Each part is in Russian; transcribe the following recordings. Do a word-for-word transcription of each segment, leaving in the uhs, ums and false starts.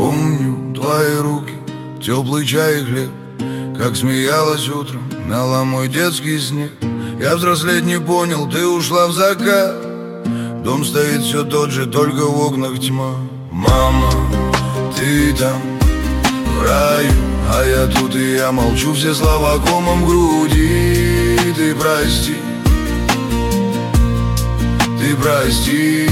Помню твои руки, теплый чай и хлеб, как смеялась утром, мяла мой детский снег. Я взрослеть не понял, ты ушла в закат. Дом стоит все тот же, только в окнах тьма. Мама, ты там в раю, а я тут и я молчу, все слова комом в груди. Ты прости, ты прости,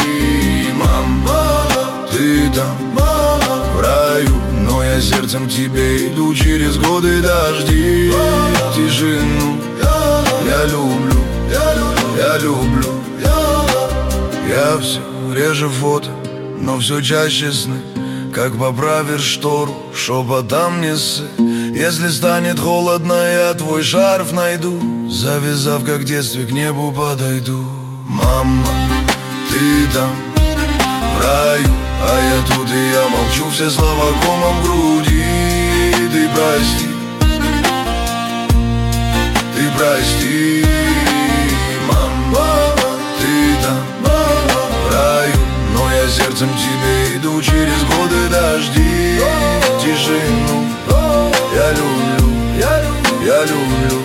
мама, ты там в раю, но я сердцем к тебе иду через годы дожди. Тишину я люблю, я люблю. Я все реже фото, но все чаще сны. Как поправишь штору, шепотом не ссы. Если станет холодно, я твой шарф найду, завязав, как в детстве, к небу подойду. Мама, ты там в раю, а я тут и я молчу, все слова комом в груди. Ты прости, ты прости, мама, ты там в раю, но я сердцем к тебе иду через годы дожди. Тишину я люблю, я люблю, я люблю.